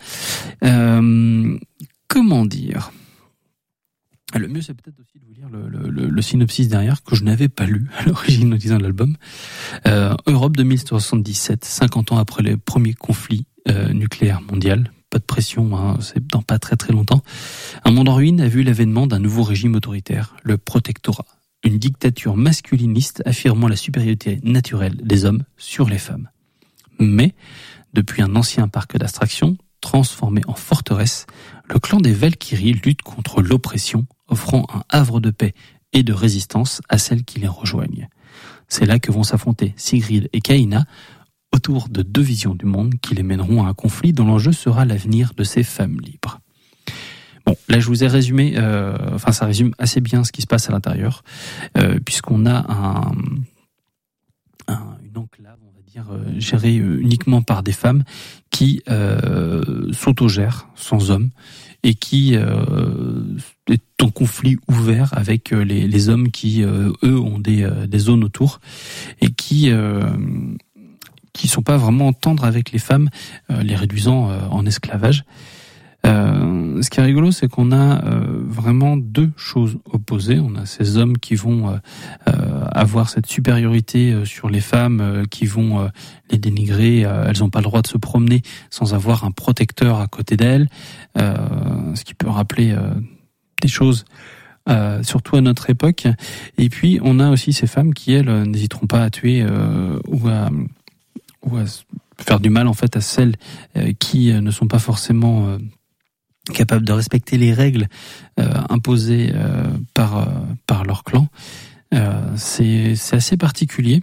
Comment dire ? Le mieux, c'est peut-être aussi de vous lire le synopsis derrière, que je n'avais pas lu à l'origine en disant l'album. Europe 2077, 50 ans après le premier conflit nucléaire mondial. Pas de pression, c'est dans pas très très longtemps. Un monde en ruine a vu l'avènement d'un nouveau régime autoritaire, le protectorat. Une dictature masculiniste affirmant la supériorité naturelle des hommes sur les femmes. Mais, depuis un ancien parc d'attractions, transformé en forteresse, le clan des Valkyries lutte contre l'oppression, offrant un havre de paix et de résistance à celles qui les rejoignent. C'est là que vont s'affronter Sigrid et Kaina, autour de deux visions du monde qui les mèneront à un conflit dont l'enjeu sera l'avenir de ces femmes libres. Bon, là je vous ai résumé, ça résume assez bien ce qui se passe à l'intérieur, puisqu'on a une enclave, on va dire, gérée uniquement par des femmes qui s'autogèrent sans hommes, et qui est en conflit ouvert avec les hommes qui, eux, ont des zones autour, et qui sont pas vraiment tendres avec les femmes, les réduisant en esclavage. Ce qui est rigolo, c'est qu'on a vraiment deux choses opposées. On a ces hommes qui vont avoir cette supériorité sur les femmes, qui vont les dénigrer. Elles n'ont pas le droit de se promener sans avoir un protecteur à côté d'elles, ce qui peut rappeler des choses, surtout à notre époque. Et puis, on a aussi ces femmes qui, elles, n'hésiteront pas à tuer ou à faire du mal en fait à celles qui ne sont pas forcément capables de respecter les règles imposées par leur clan. C'est assez particulier.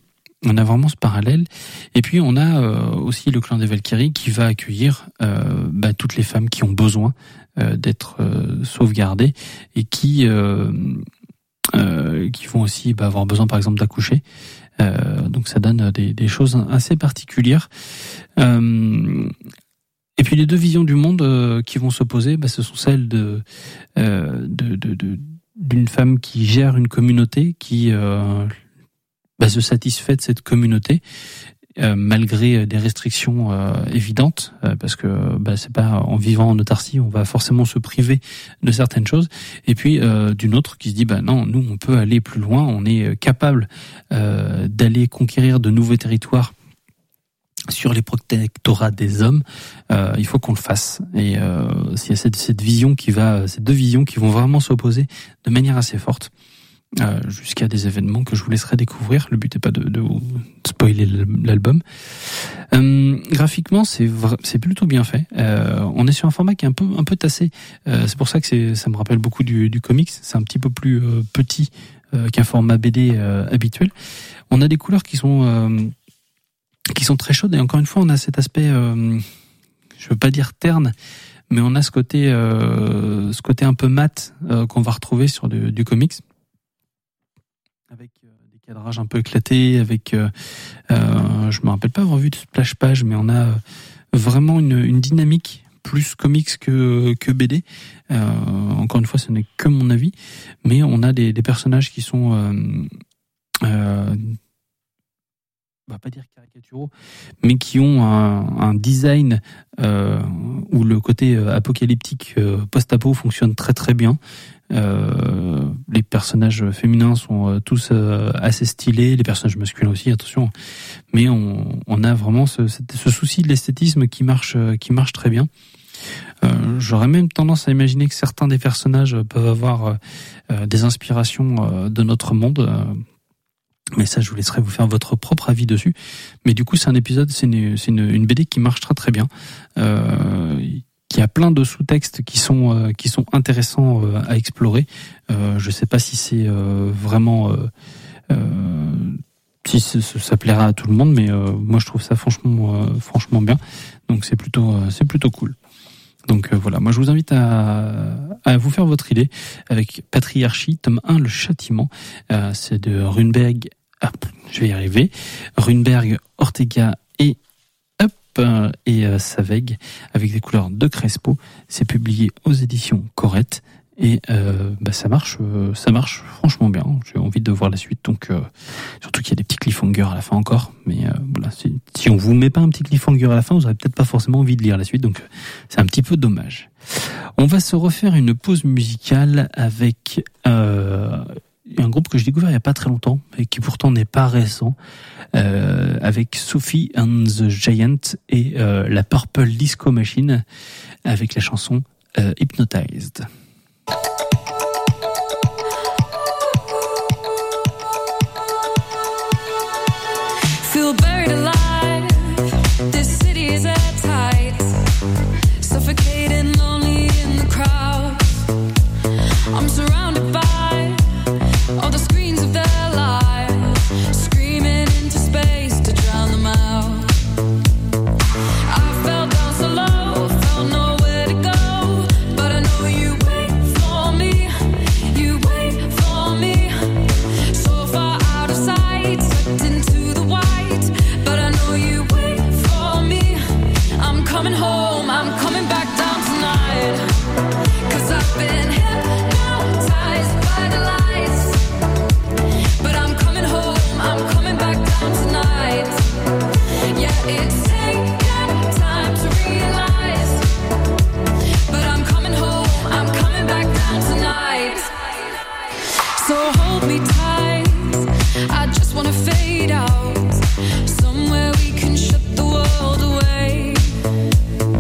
On a vraiment ce parallèle. Et puis on a aussi le clan des Valkyries qui va accueillir toutes les femmes qui ont besoin d'être sauvegardées et qui vont aussi avoir besoin par exemple d'accoucher. Donc ça donne des choses assez particulières. Et puis les deux visions du monde qui vont s'opposer, ce sont celles d'une femme qui gère une communauté, qui se satisfait de cette communauté malgré des restrictions évidentes, parce que c'est pas en vivant en autarcie on va forcément se priver de certaines choses. Et puis d'une autre qui se dit non, nous on peut aller plus loin, on est capable d'aller conquérir de nouveaux territoires sur les protectorats des hommes, il faut qu'on le fasse. Et il y a cette vision ces deux visions qui vont vraiment s'opposer de manière assez forte, jusqu'à des événements que je vous laisserai découvrir. Le but n'est pas de vous spoiler l'album. Graphiquement, c'est plutôt bien fait. On est sur un format qui est un peu tassé. C'est pour ça que ça me rappelle beaucoup du comics. C'est un petit peu plus petit qu'un format BD habituel. On a des couleurs qui sont très chaudes, et encore une fois on a cet aspect je veux pas dire terne, mais on a ce côté un peu mat qu'on va retrouver sur du comics, avec des cadrages un peu éclatés, avec je me rappelle pas avoir vu de splash page, mais on a vraiment une dynamique plus comics que BD. Encore une fois, ce n'est que mon avis, mais on a des personnages qui sont on va pas dire caricaturaux, mais qui ont un design où le côté apocalyptique post-apo fonctionne très très bien. Les personnages féminins sont tous assez stylés, les personnages masculins aussi, attention, mais on a vraiment ce souci de l'esthétisme qui marche très bien. J'aurais même tendance à imaginer que certains des personnages peuvent avoir des inspirations de notre monde. Mais ça, je vous laisserai vous faire votre propre avis dessus. Mais du coup, c'est une BD qui marche très très bien, qui a plein de sous-textes qui sont intéressants à explorer. Je sais pas si c'est vraiment si ça plaira à tout le monde, mais moi je trouve ça franchement bien. Donc c'est plutôt cool. Donc voilà, moi je vous invite à vous faire votre idée avec Patriarchie, tome 1, le châtiment. C'est de Runberg, je vais y arriver, Runberg, Ortega et Saveg, avec des couleurs de Crespo. C'est publié aux éditions Corrette. Et ça marche franchement bien. J'ai envie de voir la suite, donc surtout qu'il y a des petits cliffhangers à la fin encore, mais voilà, si on vous met pas un petit cliffhanger à la fin, vous aurez peut-être pas forcément envie de lire la suite, donc c'est un petit peu dommage. On va se refaire une pause musicale avec un groupe que j'ai découvert il y a pas très longtemps et qui pourtant n'est pas récent, avec Sophie and the Giant et la Purple Disco Machine avec la chanson Hypnotized. Feel buried alive. This city is at tight. Suffocating, lonely in the crowd. I'm surrounded by all the screens of their lives, screaming into space to drown them out. I fell down so low, felt nowhere to go, but I know you wait for me. You wait for me. So far out of sight, sucked into the white, but I know you wait for me. I'm coming home, I'm coming back down tonight, 'cause I've been hypnotized by the lights, but I'm coming home, I'm coming back down tonight. Yeah, it's taken time to realize, but I'm coming home, I'm coming back down tonight. So hold me tight, I just wanna fade out, somewhere we can shut the world away.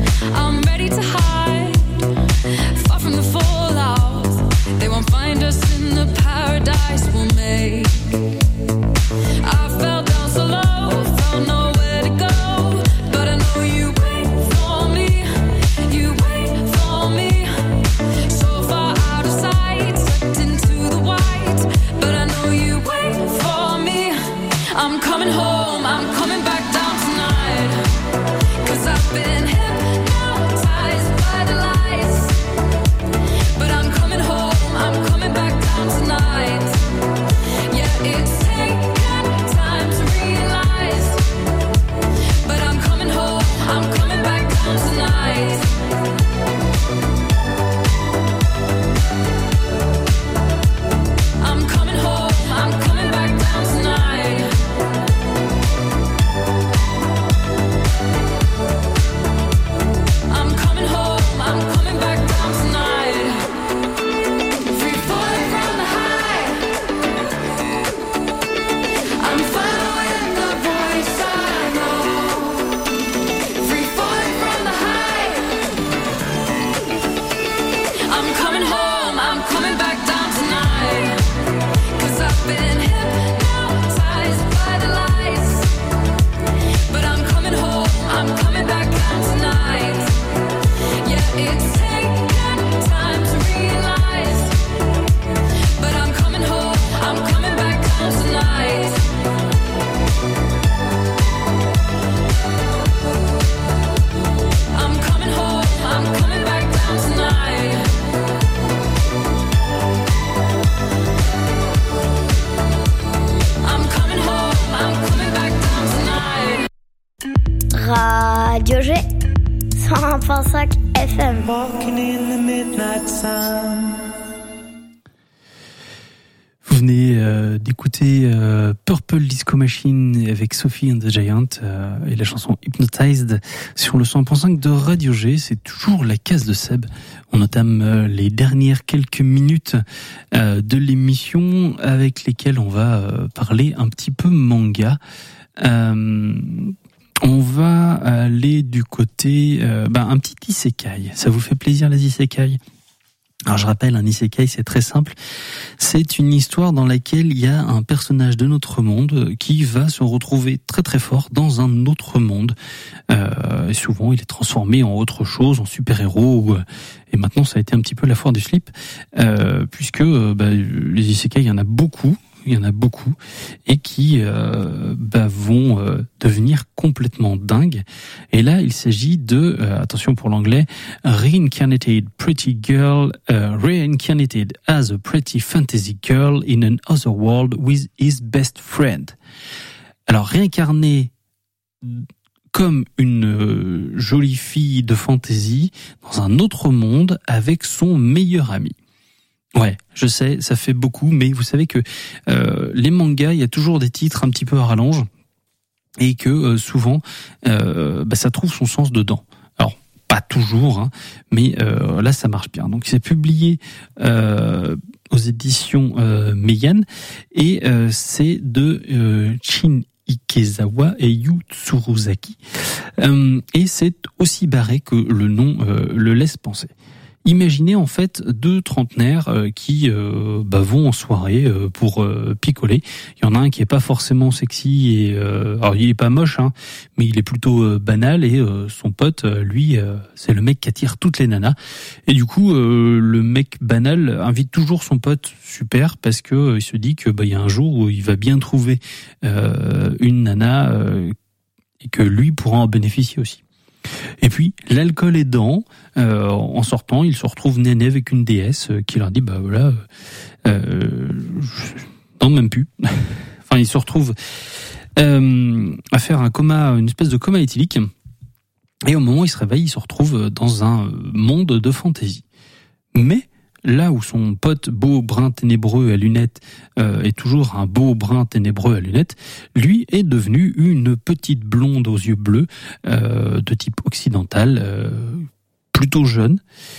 tonight. Yeah, it's taken time to realize, but I'm coming home, I'm coming back down tonight. I'm coming home, I'm coming back down tonight. I'm coming home, I'm coming back down tonight. Radio G 101.5 FM. Vous venez d'écouter Purple Disco Machine avec Sophie and the Giant et la chanson Hypnotized sur le 100.5 de Radio G. C'est toujours la case de Seb. On entame les dernières quelques minutes de l'émission avec lesquelles on va parler un petit peu manga. On va aller du côté un petit isekai. Ça vous fait plaisir les isekai ? Alors je rappelle, un isekai c'est très simple. C'est une histoire dans laquelle il y a un personnage de notre monde qui va se retrouver très très fort dans un autre monde. Et souvent il est transformé en autre chose, en super-héros. Et maintenant ça a été un petit peu la foire du slip, puisque les isekai il y en a beaucoup. Et qui vont devenir complètement dingues. Et là, il s'agit de, attention pour l'anglais, reincarnated pretty girl, reincarnated as a pretty fantasy girl in an other world with his best friend. Alors, réincarné comme une jolie fille de fantasy dans un autre monde avec son meilleur ami. Ouais, je sais, ça fait beaucoup, mais vous savez que les mangas, il y a toujours des titres un petit peu à rallonge et que souvent, ça trouve son sens dedans. Alors, pas toujours, hein, mais là, ça marche bien. Donc, c'est publié aux éditions Meian et c'est de Shin Ikezawa et Yu Tsuruzaki. Et c'est aussi barré que le nom le laisse penser. Imaginez en fait deux trentenaires qui vont en soirée pour picoler. Il y en a un qui est pas forcément sexy et alors il est pas moche hein, mais il est plutôt banal et son pote lui c'est le mec qui attire toutes les nanas. Et du coup le mec banal invite toujours son pote super parce que il se dit que il y a un jour où il va bien trouver une nana et que lui pourra en bénéficier aussi. Et puis, l'alcool aidant, en sortant, il se retrouve néné avec une déesse qui leur dit, non, même plus. Enfin, il se retrouve à faire un coma, une espèce de coma éthylique. Et au moment où il se réveille, il se retrouve dans un monde de fantaisie. Mais là où son pote beau brun ténébreux à lunettes est toujours un beau brun ténébreux à lunettes, lui est devenu une petite blonde aux yeux bleus de type occidental, plutôt jeune.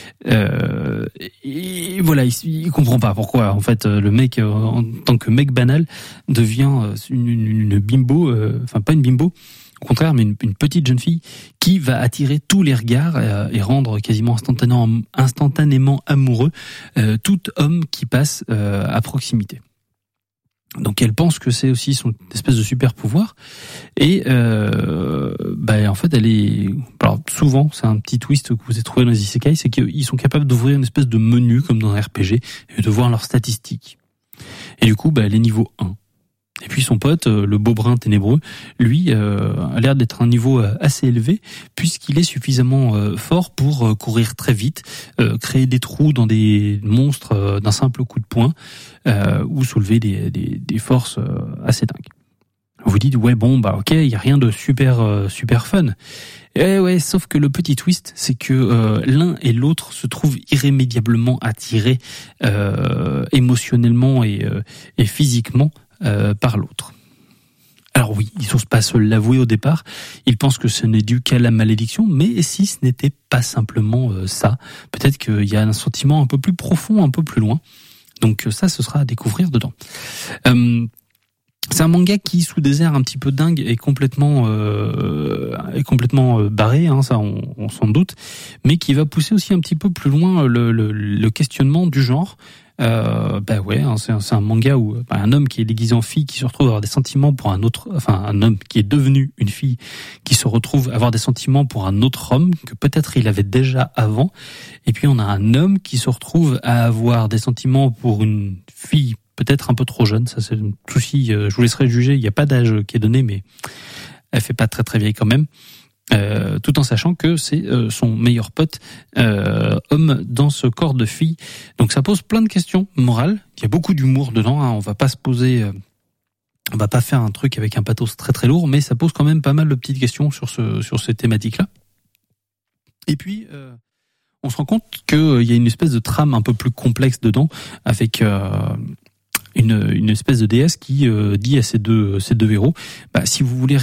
Et voilà, il comprend pas pourquoi en fait le mec en tant que mec banal devient une bimbo, enfin pas une bimbo. Au contraire, mais une petite jeune fille qui va attirer tous les regards et rendre quasiment instantanément amoureux tout homme qui passe à proximité. Donc elle pense que c'est aussi son espèce de super pouvoir et en fait elle est. Alors souvent c'est un petit twist que vous avez trouvé dans les isekai, c'est qu'ils sont capables d'ouvrir une espèce de menu comme dans un RPG et de voir leurs statistiques. Et du coup elle est niveau 1. Et puis son pote, le beau brun ténébreux, lui a l'air d'être à un niveau assez élevé puisqu'il est suffisamment fort pour courir très vite, créer des trous dans des monstres d'un simple coup de poing ou soulever des forces assez dingues. Vous vous dites ok, il y a rien de super fun. Et ouais, sauf que le petit twist, c'est que l'un et l'autre se trouvent irrémédiablement attirés émotionnellement et physiquement par l'autre. Alors oui, ils n'osent pas se l'avouer au départ, ils pensent que ce n'est dû qu'à la malédiction, mais si ce n'était pas simplement ça, peut-être qu'il y a un sentiment un peu plus profond, un peu plus loin, donc ça ce sera à découvrir dedans. C'est un manga qui, sous des airs un petit peu dingue, est complètement barré, hein, ça on s'en doute, mais qui va pousser aussi un petit peu plus loin le questionnement du genre, c'est un manga où un homme qui est déguisé en fille qui se retrouve à avoir des sentiments pour un autre, un homme qui est devenu une fille qui se retrouve à avoir des sentiments pour un autre homme que peut-être il avait déjà avant. Et puis on a un homme qui se retrouve à avoir des sentiments pour une fille peut-être un peu trop jeune. Ça, c'est un souci. Je vous laisserai juger. Il n'y a pas d'âge qui est donné, mais elle fait pas très très vieille quand même. Tout en sachant que c'est son meilleur pote homme dans ce corps de fille. Donc ça pose plein de questions morales. Il y a beaucoup d'humour dedans. On va pas se poser, on va pas faire un truc avec un pathos très très lourd, mais ça pose quand même pas mal de petites questions sur ces thématiques-là. Et puis on se rend compte qu'il y a une espèce de trame un peu plus complexe dedans, avec une espèce de déesse qui dit à ces deux héros, si vous voulez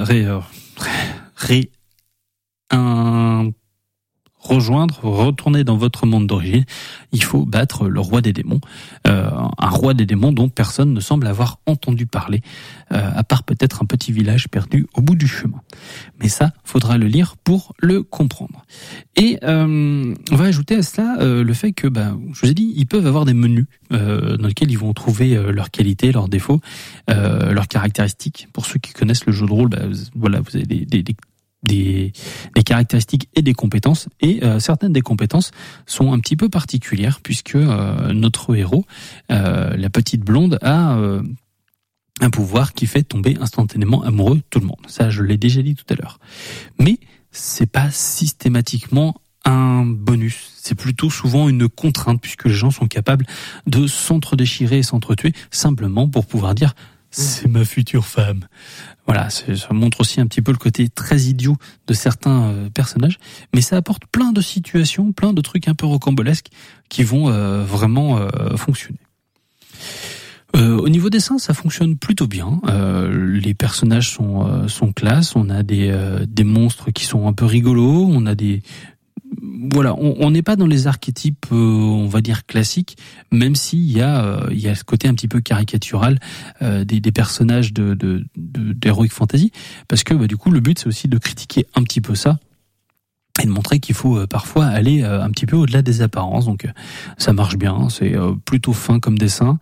retourner dans votre monde d'origine, il faut battre le roi des démons, un roi des démons dont personne ne semble avoir entendu parler, à part peut-être un petit village perdu au bout du chemin. Mais ça, faudra le lire pour le comprendre. Et on va ajouter à cela le fait que, je vous ai dit, ils peuvent avoir des menus dans lesquels ils vont trouver leurs qualités, leurs défauts, leurs caractéristiques. Pour ceux qui connaissent le jeu de rôle, vous avez des caractéristiques et des compétences, et certaines des compétences sont un petit peu particulières puisque notre héros, la petite blonde, a un pouvoir qui fait tomber instantanément amoureux tout le monde. Ça, je l'ai déjà dit tout à l'heure. Mais c'est pas systématiquement un bonus. C'est plutôt souvent une contrainte puisque les gens sont capables de s'entre-déchirer et s'entretuer simplement pour pouvoir dire c'est ma future femme. Voilà, ça montre aussi un petit peu le côté très idiot de certains personnages, mais ça apporte plein de situations, plein de trucs un peu rocambolesques qui vont vraiment fonctionner. Au niveau dessin, ça fonctionne plutôt bien. Les personnages sont classe. On a des monstres qui sont un peu rigolos. On a voilà, on n'est pas dans les archétypes, on va dire classiques, même s'il y a ce côté un petit peu caricatural des personnages d'Heroic Fantasy, parce que du coup le but c'est aussi de critiquer un petit peu ça et de montrer qu'il faut parfois aller un petit peu au-delà des apparences. Donc ça marche bien, c'est plutôt fin comme dessin.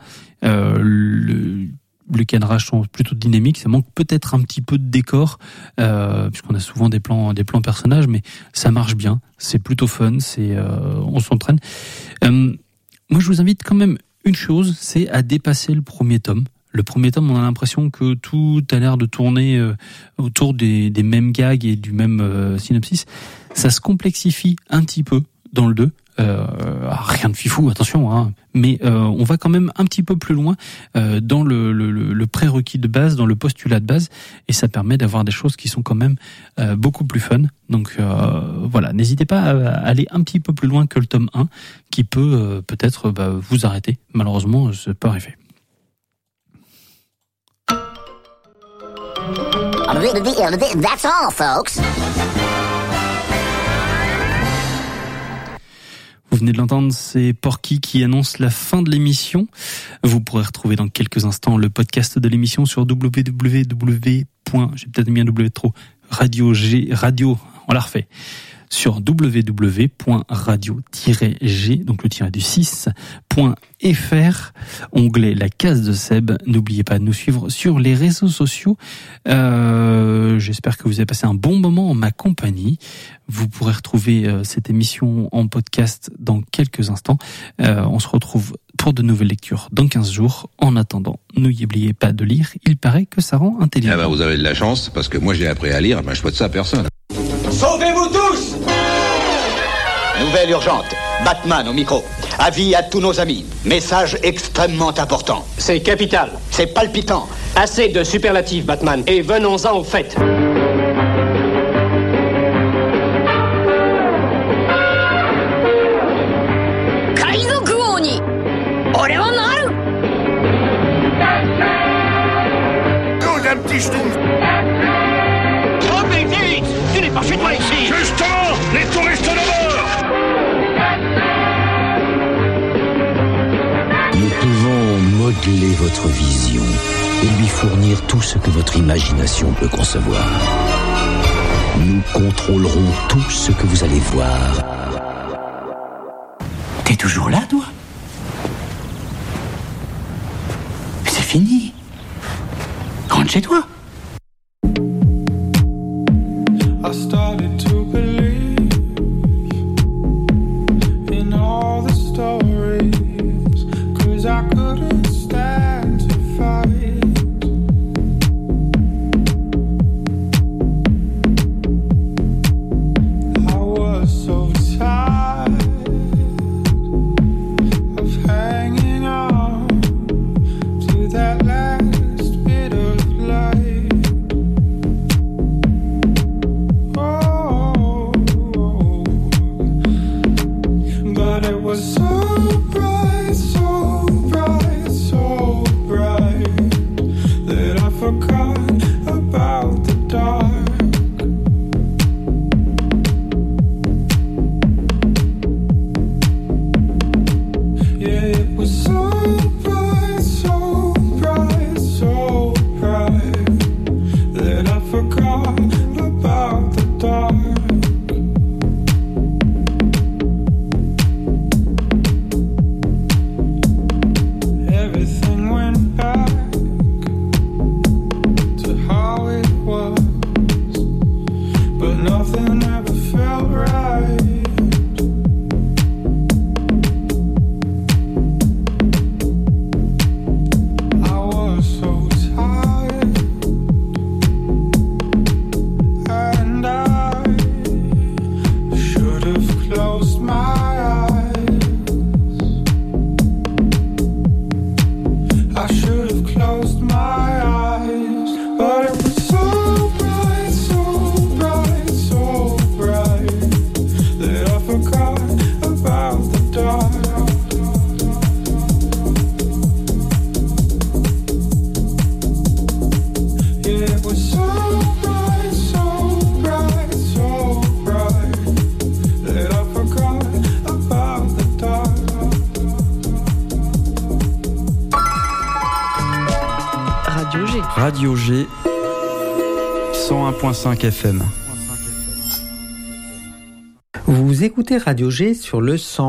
Les cadrages sont plutôt dynamiques, ça manque peut-être un petit peu de décor, puisqu'on a souvent des plans personnages, mais ça marche bien, c'est plutôt fun, on s'entraîne. Moi je vous invite quand même une chose, c'est à dépasser le premier tome. Le premier tome, on a l'impression que tout a l'air de tourner autour des mêmes gags et du même synopsis. Ça se complexifie un petit peu dans le 2. Rien de fifou, attention, hein, mais on va quand même un petit peu plus loin dans le prérequis de base, dans le postulat de base, et ça permet d'avoir des choses qui sont quand même beaucoup plus fun. Donc voilà, n'hésitez pas à aller un petit peu plus loin que le tome 1, qui peut peut-être vous arrêter. Malheureusement, ça peut arriver. That's all, folks. Vous venez de l'entendre, c'est Porky qui annonce la fin de l'émission. Vous pourrez retrouver dans quelques instants le podcast de l'émission sur radio, on la refait, sur www.radio-g, donc le tiré du 6.fr, onglet La Case de Seb. N'oubliez pas de nous suivre sur les réseaux sociaux. J'espère que vous avez passé un bon moment en ma compagnie. Vous pourrez retrouver cette émission en podcast dans quelques instants. On se retrouve pour de nouvelles lectures dans 15 jours. En attendant, n'oubliez pas de lire. Il paraît que ça rend intelligent. Vous avez de la chance, parce que moi j'ai appris à lire, je souhaite ça à personne. Sauvez-vous tous! Nouvelle urgente. Batman au micro. Avis à tous nos amis. Message extrêmement important. C'est capital. C'est palpitant. Assez de superlatifs, Batman, et venons-en au fait. Un petit schtroumpf. Oh mais vite! Tu n'es pas chez toi ici! Justement, les touristes d'abord! Nous pouvons modeler votre vision et lui fournir tout ce que votre imagination peut concevoir. Nous contrôlerons tout ce que vous allez voir. T'es toujours là, toi? rentre chez toi. I started to believe in all the stories, 'cause I couldn't stand to fight. I was so tired of hanging on to that last bit of light. Oh, but it was so bright, so bright, so bright that I forgot about the dark. Yeah, it was so bright, so bright, so bright that I forgot about the dark. Everything went back to how it was, but nothing ever felt right. I was so tired, and I should have closed my eyes. I should have closed my eyes, but it was so bright, so bright, so bright that I forgot about the dark. Yeah, it was so bright, so bright, so bright that I forgot about the dark. Radio G. Radio G 101.5 FM. Vous écoutez Radio G sur le 100.